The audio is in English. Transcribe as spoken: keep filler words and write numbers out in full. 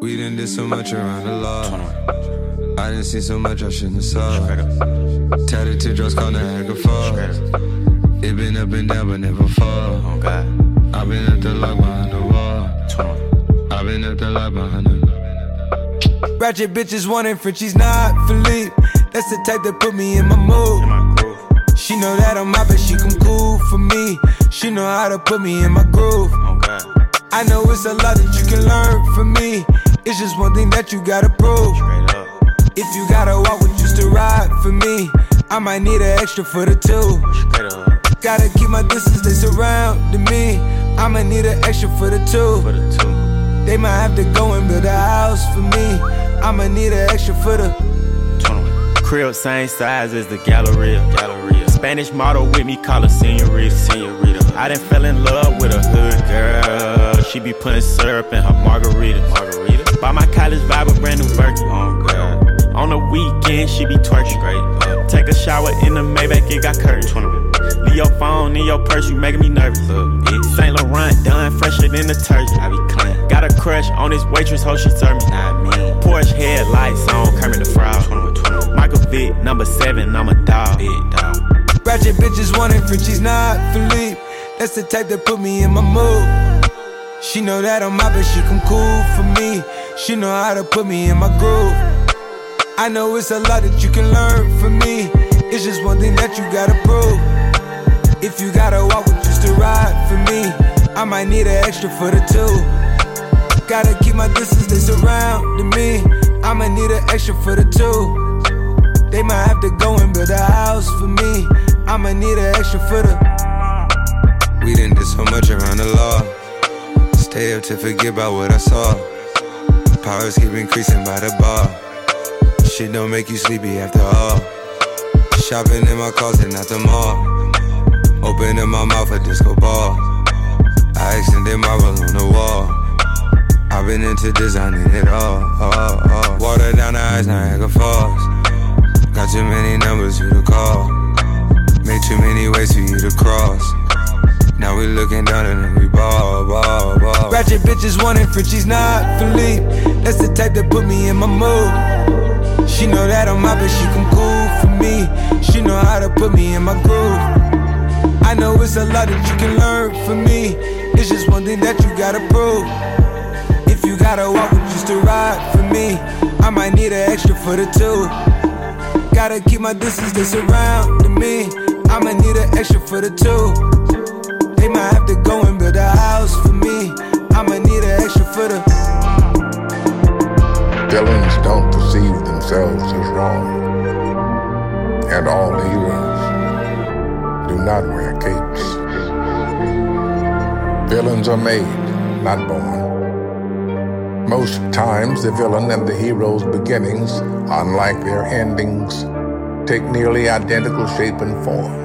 We done did so much around the law. I done seen so much I shouldn't have saw. Tatted teardrops called a heck of fall. It been up and down but never fall. Oh God. I been at the lock behind the wall. I been at the lock behind the. Ratchet bitches wanting Frenchie's not Philippe. That's the type that put me in my mood. In my groove. She know that I'm out, but she come cool for me. She know how to put me in my groove. Oh God. I know it's a lot that you can learn from me. It's just one thing that you gotta prove. Straight up. If you gotta walk with just to ride for me, I might need an extra for the two. Straight up. Gotta keep my distance, they surrounding me. I might need an extra for the two. For the two. They might have to go and build a house for me. I might need an extra for the crib, same size as the Galleria. Galleria. Spanish model with me, call her Senorita. Senorita. I done fell in love with a hood girl. She be putting syrup in her margarita. Margarita. Buy my college vibe a brand new Birkin. Oh God. On the weekend, she be twerking. Great. Uh, take a shower in the Maybach, it got curtains. Leave your phone in your purse, you making me nervous. Uh, Saint Laurent done fresher than detergent. I be clean. Got a crush on this waitress, hope she serve me. Not me. Porsche headlights on, Kermit the Frog. Michael Vick, number seven, I'm a dog. Big dog. Ratchet bitches wanting Frenchie's not Philippe. That's the type that put me in my mood. She know that I'm out, but she come cool for me. She know how to put me in my groove. I know it's a lot that you can learn from me. It's just one thing that you gotta prove. If you gotta walk with just to ride for me, I might need an extra for the two. Gotta keep my distance, they surrounding me. I might need an extra for the two. They might have to go and build a house for me. I might need an extra for the. We done did so much around the law. Stay up to forget about what I saw. Powers keep increasing by the bar. Shit don't make you sleepy after all. Shopping in my closet, not the mall. Opening my mouth a disco ball. I extended marble on the wall. I've been into designing it all, all, all. Water down the eyes, Niagara Falls. Got too many numbers you to call. Made too many ways for you to cross. Now we looking down and then we ball, ball, ball. Ratchet bitches wanting Frenchie's not Philippe. That's the type that put me in my mood. She know that I'm out, but she come cool for me. She know how to put me in my groove. I know it's a lot that you can learn from me. It's just one thing that you gotta prove. If you gotta walk with just to ride for me, I might need an extra for the two. Gotta keep my distance, they surrounding me. I might need an extra for the two. They might have to go and build a house for me. I might need an extra for the. Villains don't perceive themselves as wrong, and all heroes do not wear capes. Villains are made, not born. Most times the villain and the hero's beginnings, unlike their endings, take nearly identical shape and form.